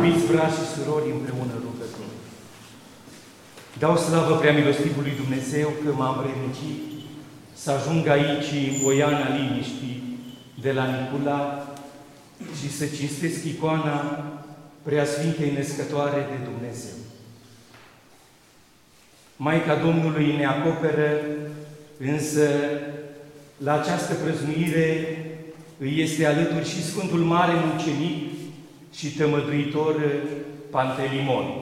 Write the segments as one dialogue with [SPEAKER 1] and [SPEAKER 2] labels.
[SPEAKER 1] Iubiți frați și surori, împreună rugători, dau slavă preamilostivului Dumnezeu că m-am vrednicit să ajung aici, în Poiana Liniștii, de la Nicula, și să cinstesc icoana Preasfintei Născătoare de Dumnezeu. Maica Domnului ne acoperă, însă la această prăznuire îi este alături și Sfântul Mare Mucenic și Tămăduitor Pantelimon.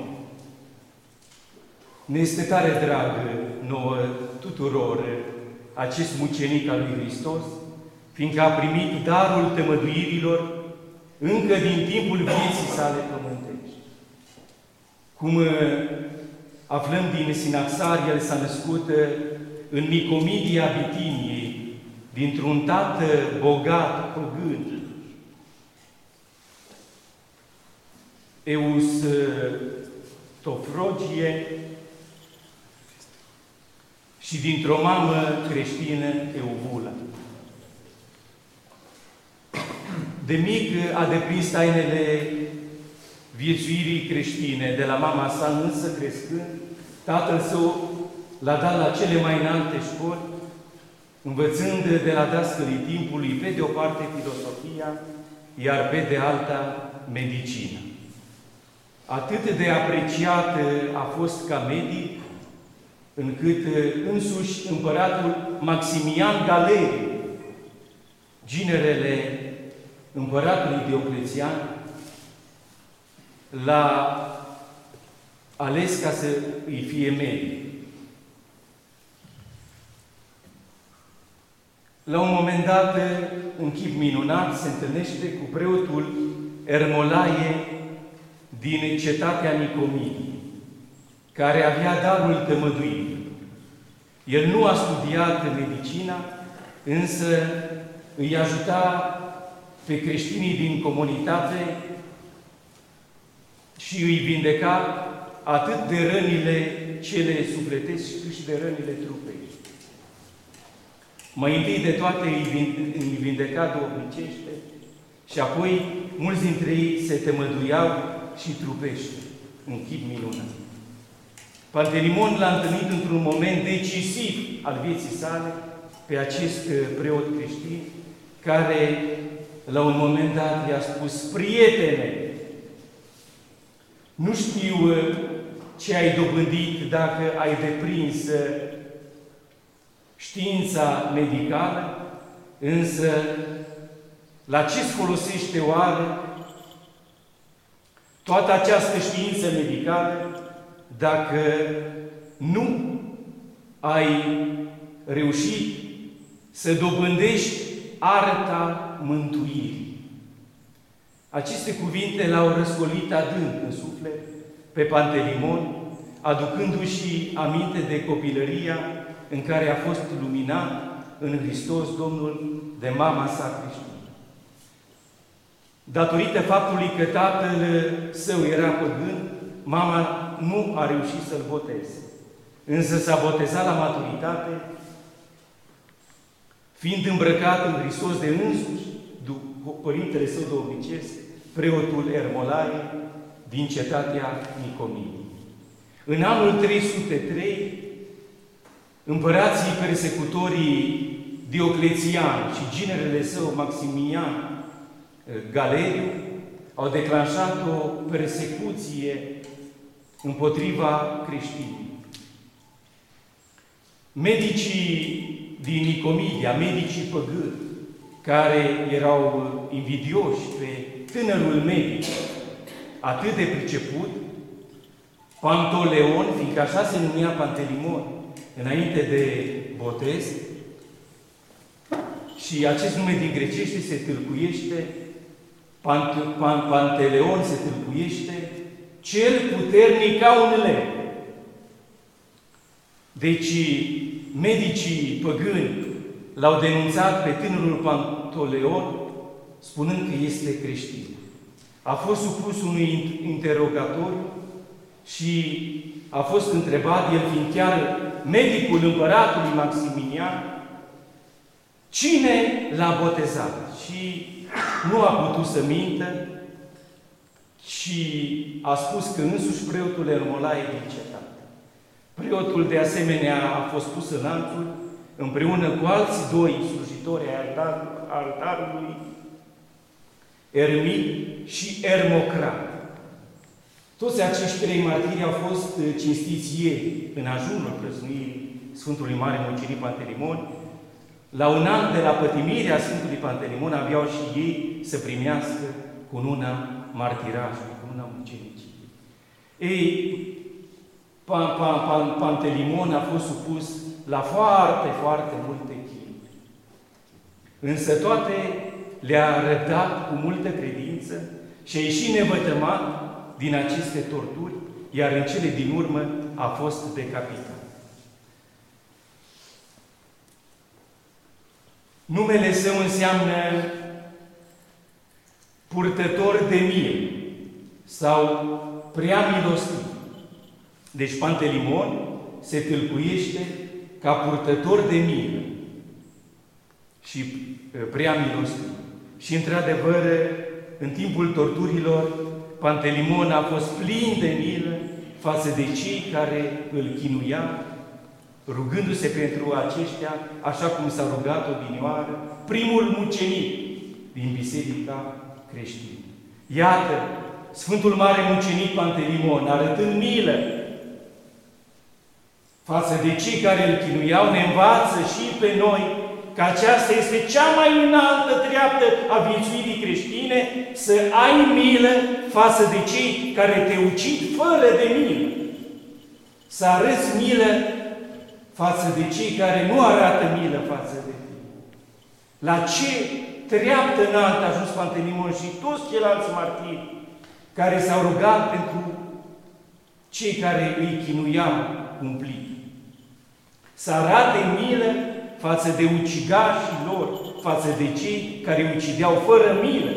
[SPEAKER 1] Ne este tare drag nouă tuturor acest mucenic al lui Hristos, fiindcă a primit darul tămăduirilor încă din timpul vieții sale pământești. Cum aflăm din Sinaxar, el s-a născut în Nicomedia Bitiniei, dintr-un tată bogat, păgân. Eustofrogie, și dintr-o mamă creștină, Euvula. De mic a deprins tainele viețuirii creștine de la mama sa, însă crescând, tatăl său l-a dat la cele mai înalte școli, învățând de la dascălii timpului, pe de o parte filosofia, iar pe de alta medicina. Atât de apreciat a fost ca medic, încât însuși împăratul Maximian Galeriu, ginerele împăratului Dioclețian, l-a ales ca să îi fie medic. La un moment dat, în chip minunat, se întâlnește cu preotul Ermolaie din cetatea Nicomidie, care avea darul tămăduirii. El nu a studiat medicina, însă îi ajuta pe creștinii din comunitate și îi vindeca atât de rănile cele sufletești, cât și de rănile trupești. Mai întâi de toate îi vindeca duhovnicește și apoi mulți dintre ei se tămăduiau și trupește, în chip minunat. Pantelimon l-a întâlnit într-un moment decisiv al vieții sale pe acest preot creștin, care la un moment dat i-a spus: prietene, nu știu ce ai dobândit dacă ai deprins știința medicală, însă la ce-ți folosește oare toată această știință medicală dacă nu ai reușit să dobândești arta mântuirii? Aceste cuvinte l-au răscolit adânc în suflet pe Pantelimon, aducându-și aminte de copilăria în care a fost luminat în Hristos Domnul de mama sa creștină. Datorită faptului că tatăl său era păgân, mama nu a reușit să-l boteze. Însă s-a botezat la maturitate, fiind îmbrăcat în Hristos de însuși părintele său duhovnicesc, preotul Ermolaie, din cetatea Nicomidie. În anul 303, împărații persecutorii Dioclețian și ginerele său Maximian Galeriu au declanșat o persecuție împotriva creștinilor. Medicii din Nicomedia, medicii păgâni, care erau invidioși pe tânărul medic atât de priceput, Pantoleon, fiindcă așa se numea Pantelimon înainte de botez, și acest nume din grecește se tâlcuiește, Panteleon se tâlcuiește, cel puternic ca un lemn. Deci, medicii păgâni l-au denunțat pe tânărul Pantoleon, spunând că este creștin. A fost supus unui interogatoriu și a fost întrebat, el fiind chiar medicul împăratului Maximinian, cine l-a botezat. Și nu a putut să mintă și a spus că însuși preotul Ermolae din cetate. Preotul, de asemenea, a fost pus în lanțuri împreună cu alți doi slujitori ai altarului, Ermit și Ermocrat. Toți acești trei martiri au fost cinstiți ieri, în ajunul prăznuirii Sfântului Mare Mucenic Pantelimon. La un an de la pătimirea Sfântului Pantelimon aveau și ei să primească cununa martirajului, cununa muceniciei. Ei, Pantelimon a fost supus la foarte, foarte multe chinuri. Însă toate le-a răbdat cu multă credință și a ieșit nevătămat din aceste torturi, iar în cele din urmă a fost decapitat. Numele său înseamnă purtător de milă sau prea milostiv. Deci Pantelimon se tâlcuiește ca purtător de milă și prea milostiv. Și într-adevăr, în timpul torturilor, Pantelimon a fost plin de milă față de cei care îl chinuia, rugându-se pentru aceștia, așa cum s-a rugat odinioară primul mucenic din Biserica creștină. Iată, Sfântul Mare Mucenic Pantelimon, arătând milă față de cei care îl chinuiau, ne învață și pe noi că aceasta este cea mai înaltă treaptă a viețuirii creștine, să ai milă față de cei care te ucid fără de milă. Să arăți milă față de cei care nu arată milă față de tine. La ce treaptă înaltă a ajuns Pantelimon și toți ceilalți martiri care s-au rugat pentru cei care îi chinuiau cumplit. Să arate milă față de ucigașii lor, față de cei care ucideau fără milă.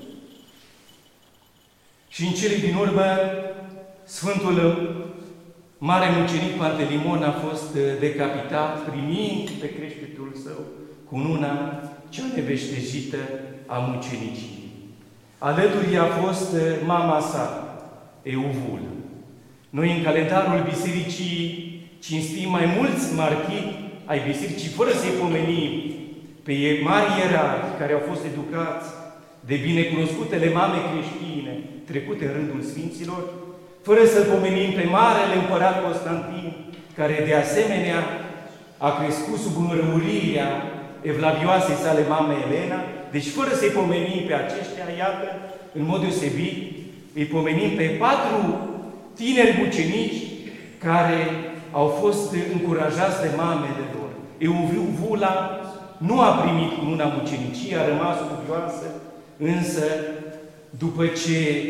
[SPEAKER 1] Și în cele din urmă, Sfântul Mare Mucenic Pantelimon a fost decapitat, primind pe creștetul său cununa cea neveștejită a muceniciei. Alături a fost mama sa, Euvula. Noi, în calendarul Bisericii, cinstim mai mulți martiri ai Bisericii, fără să-i pomenim pe mari ierarhi care au fost educați de binecunoscutele mame creștine trecute în rândul Sfinților, fără să-l pomenim pe Marele Împărat Constantin, care de asemenea a crescut sub înrăurirea evlavioasei sale mame Elena, deci fără să-i pomenim pe aceștia, iată, în mod deosebit, îi pomenim pe 4 tineri mucenici care au fost încurajați de mamele lor. Euvula nu a primit cununa muceniciei, a rămas cuvioasă, însă după ce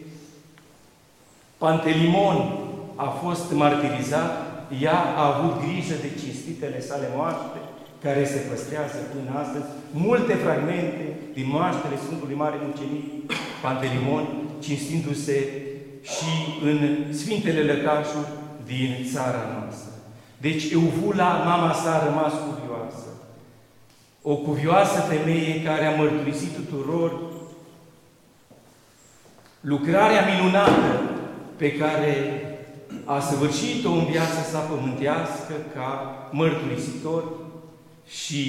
[SPEAKER 1] Pantelimon a fost martirizat, ea a avut grijă de cinstitele sale moaște, care se păstrează până astăzi, multe fragmente din moaștele Sfântului Mare Mucenic Pantelimon, cinstindu-se și în Sfintele Lăcașuri din țara noastră. Deci Euvula, mama sa, a rămas cuvioasă. O cuvioasă femeie care a mărturisit tuturor lucrarea minunată pe care a săvârșit-o în viața sa pământească ca mărturisitor și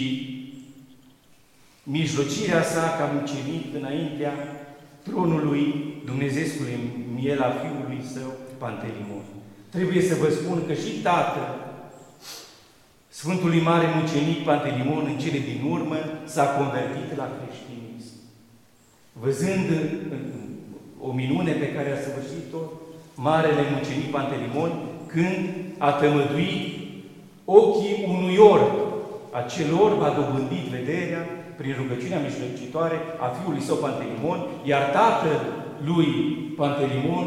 [SPEAKER 1] mijlocirea sa ca mucenic înaintea tronului Dumnezeescului miel al fiului său, Pantelimon. Trebuie să vă spun că și tatăl Sfântului Mare Mucenic Pantelimon, în cele din urmă, s-a convertit la creștinism. Văzând o minune pe care a săvârșit-o Marele Mucenic Pantelimon, când a tămăduit ochii unui orb. Acel orb a dobândit vederea prin rugăciunea mijlocitoare a fiului său Pantelimon, iar tatăl lui Pantelimon,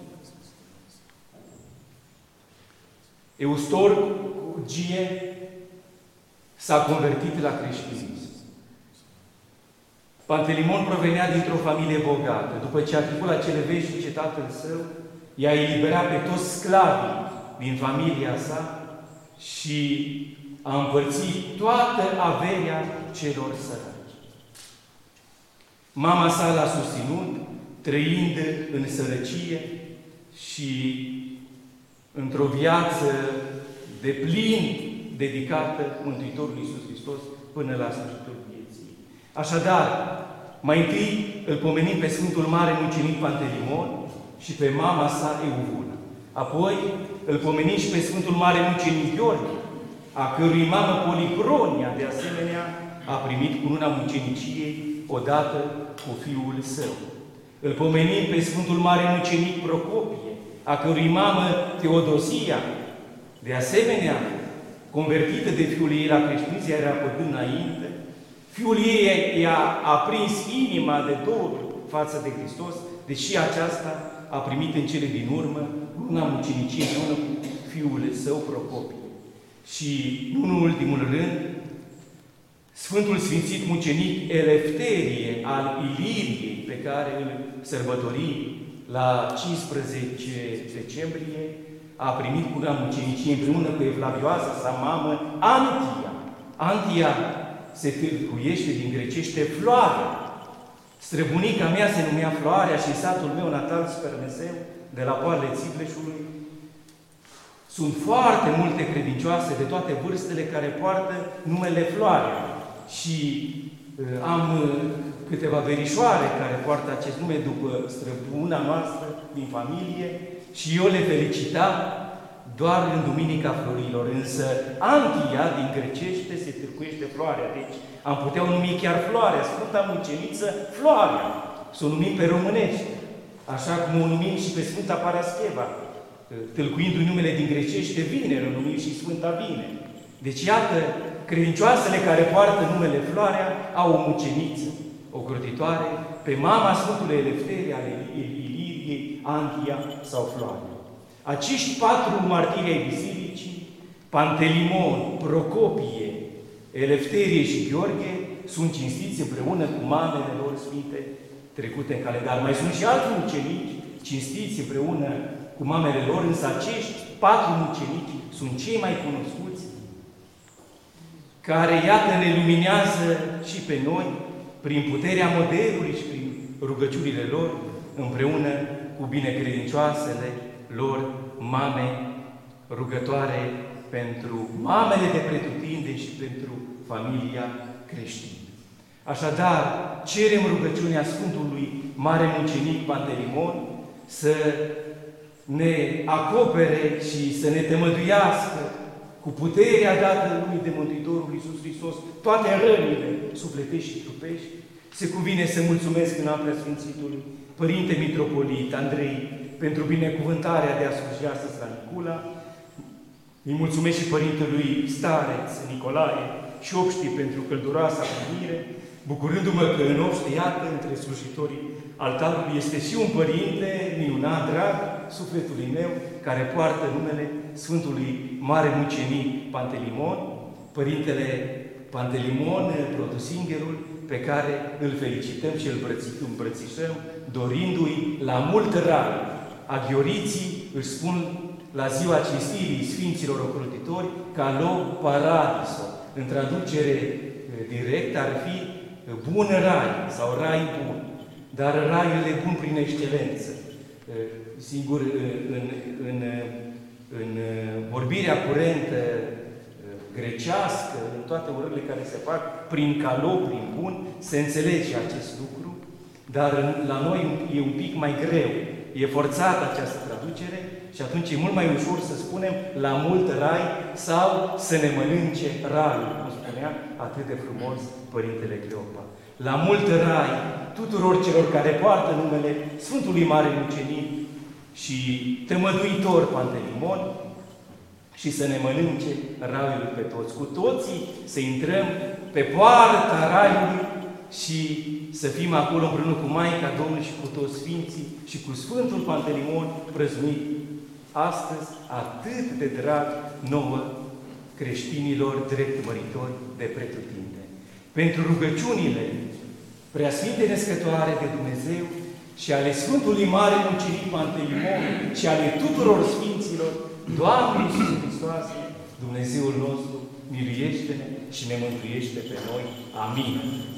[SPEAKER 1] Eustorgie, s-a convertit la creștinism. Pantelimon provenea dintr-o familie bogată. După ce a trecut la cele veșnice tatăl său, i-a eliberat pe toți sclavii din familia sa și a împărțit toată averea celor săraci. Mama sa l-a susținut, trăind în sărăcie și într-o viață de plin dedicată Mântuitorului Iisus Hristos până la sfârșitul vieții. Așadar, mai întâi îl pomenim pe Sfântul Mare Mucenic Pantelimon și pe mama sa Euvuna. Apoi îl pomenim și pe Sfântul Mare Mucenic Gheorghe, a cărui mamă Policronia, de asemenea, a primit cununa muceniciei odată cu fiul său. Îl pomenim pe Sfântul Mare Mucenic Procopie, a cărui mamă Teodosia, de asemenea, convertită de fiul ei la creștinism, era păgân înainte. Fiul ei i-a aprins inima de dor față de Hristos, deși aceasta a primit în cele din urmă cununa muceniciei împreună cu fiul său Procopie. Și, nu în ultimul rând, Sfântul Sfințit Mucenic Elefterie al Iliriei, pe care îl sărbătorim la 15 decembrie, a primit cununa muceniciei împreună cu Evlavioasa sa mamă, Antia. Antia se tâlcuiește din grecește floare. Străbunica mea se numea Floarea și satul meu natal Spermeseu, de la poalele Țipleșului. Sunt foarte multe credincioase de toate vârstele care poartă numele Floarea. Și am câteva verișoare care poartă acest nume după străbuna noastră din familie și eu le felicita doar în Duminica Florilor. Însă Antia din grecește se tâlcuiește Floarea. Deci am putea o numi chiar Floarea, Sfânta Muceniță Floarea. Să o numim pe românești. Așa cum o numim și pe Sfânta Parascheva, tâlcuindu-i numele din grecește Vineri, o numim și Sfânta Vineri. Deci iată, credincioasele care poartă numele Floarea au o muceniță, o crotitoare, pe mama Sfântului Elefterie ale Iliriei, Antia sau Floarea. Acești patru martiri ai bisericii, Pantelimon, Procopie, Elefterie și Gheorghe, sunt cinstiți împreună cu mamele lor sfinte trecute în calendar. Mai sunt și alți mucenici cinstiți împreună cu mamele lor, însă acești patru mucenici sunt cei mai cunoscuți, care, iată, ne luminează și pe noi prin puterea modelului și prin rugăciunile lor, împreună cu binecredincioasele lor mame rugătoare pentru mamele de pretutindeni și pentru familia creștină. Așadar, cerem rugăciunea Sfântului Mare Mucenic Pantelimon să ne acopere și să ne tămăduiască cu puterea dată lui de Mântuitorul Iisus Hristos toate rănile sufletești și trupești. Se cuvine să mulțumesc în Preasfințitului Părinte Mitropolit Andrei pentru binecuvântarea de a sluji astăzi la Nicula. Îi mulțumesc și Părintelui Stareț Nicolae și obștii pentru călduroasa primire, bucurându-mă că în obște, iată, între slujitorii altarului este și un părinte minunat, drag sufletului meu, care poartă numele Sfântului Mare Mucenic Pantelimon, Părintele Pantelimon Protosingherul, pe care îl felicităm și îl îmbrățișăm, dorindu-i la mult rai. Aghioriții își spun la ziua cinstirii Sfinților Ocrotitori, calo paradiso. În traducere direct ar fi bun rai sau rai bun. Dar raiul e bun prin excelență. Sigur, în vorbirea curentă grecească, în toate urările care se fac prin calo, prin bun, se înțelege acest lucru, dar la noi e un pic mai greu. E forțată această traducere și atunci e mult mai ușor să spunem la mult rai sau să ne mănânce raiul, cum spunea atât de frumos Părintele Cleopa. La mult rai tuturor celor care poartă numele Sfântului Mare Mucenic și tămăduitor Pantelimon și să ne mănânce raiul pe toți. Cu toții să intrăm pe poarta raiului și să fim acolo împreună cu Maica Domnului și cu toți Sfinții și cu Sfântul Pantelimon prăznuit astăzi atât de drag nouă creștinilor drept măritori de pretutindeni. Pentru rugăciunile Preasfinte Născătoare de Dumnezeu și ale Sfântului Mare Mucenic Pantelimon și ale tuturor Sfinților, Doamne Iisuse Hristoase, Dumnezeul nostru, miluiește-ne și ne mântuiește pe noi. Amin.